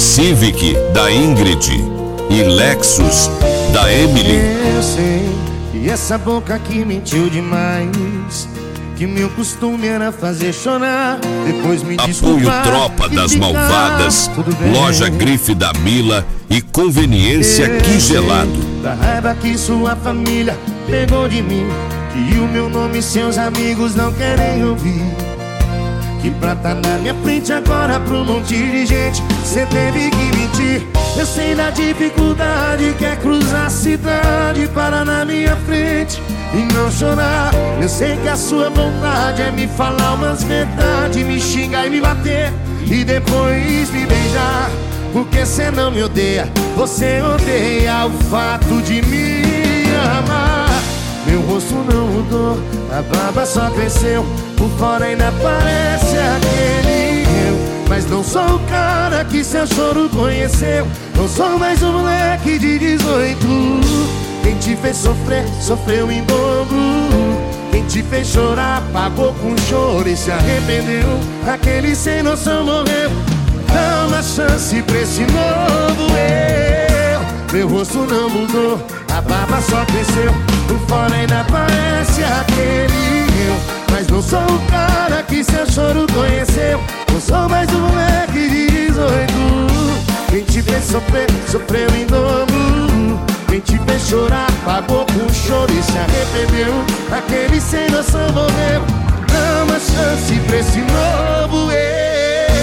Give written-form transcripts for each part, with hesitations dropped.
Civic da Ingrid e Lexus da Emily. Eu sei que essa boca aqui mentiu demais, que meu costume era fazer chorar, depois me Apoio desculpar. Tropa das Ficar, Malvadas, tudo bem. Loja Grife da Mila e Conveniência Quigelado. Da raiva que sua família pegou de mim, que o meu nome e seus amigos não querem ouvir, que pra tá na minha frente agora pra um monte de gente cê teve que mentir. Eu sei da dificuldade que é cruzar a cidade, parar na minha frente e não chorar. Eu sei que a sua vontade é me falar umas verdades, me xingar e me bater e depois me beijar. Porque cê não me odeia, você odeia o fato de me amar. Meu rosto não mudou, a barba só cresceu, por fora ainda parece aquele eu. Mas não sou o cara que seu choro conheceu, não sou mais um moleque de 18. Quem te fez sofrer, sofreu em dobro. Quem te fez chorar, pagou com choro e se arrependeu. Aquele sem noção morreu. Dá uma chance pra esse novo eu. Meu rosto não mudou, a barba só cresceu, por fora ainda parece aquele eu. Mas não sou o cara que seu choro conheceu, não sou mais um moleque de 18. Quem te fez sofrer, sofreu em dobro. Quem te fez chorar, pagou com choro e se arrependeu. Aquele sem noção morreu. Dá uma chance pra esse novo eu.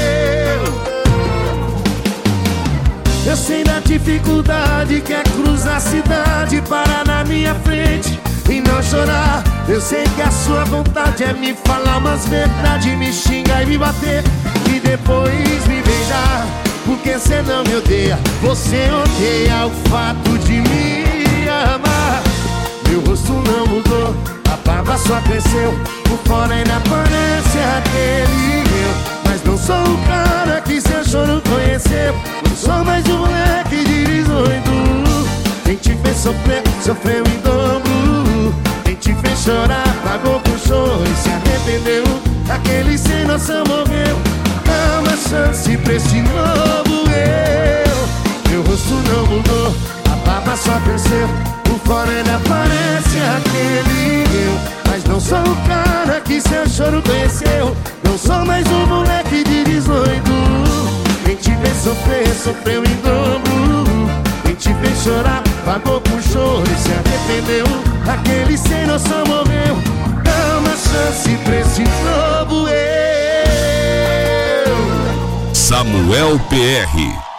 Eu sei da dificuldade que é cruzar a cidade, parar na minha frente e não chorar. Eu sei que a sua vontade é me falar umas verdades, me xingar e me bater e depois me beijar. Porque cê não me odeia, você odeia o fato de me amar. Meu rosto não mudou, a barba só cresceu, por fora ainda parece aquele eu. Mas não sou o cara que seu choro conheceu, não sou mais um moleque de 18. Quem te fez sofrer, sofreu em dobro. Quem te fez chorar, pagou com choro e se arrependeu. Aquele sem noção morreu. Dá uma chance pra esse novo eu. Meu rosto não mudou, a barba só cresceu, por fora ainda parece aquele eu. Mas não sou o cara que seu choro conheceu, não sou mais um moleque de 18. Quem te fez sofrer, sofreu em dobro. Quem te fez chorar, pagou com choro e se arrependeu. Aquele sem noção morreu. Dá uma chance pra esse novo eu. Samuel PR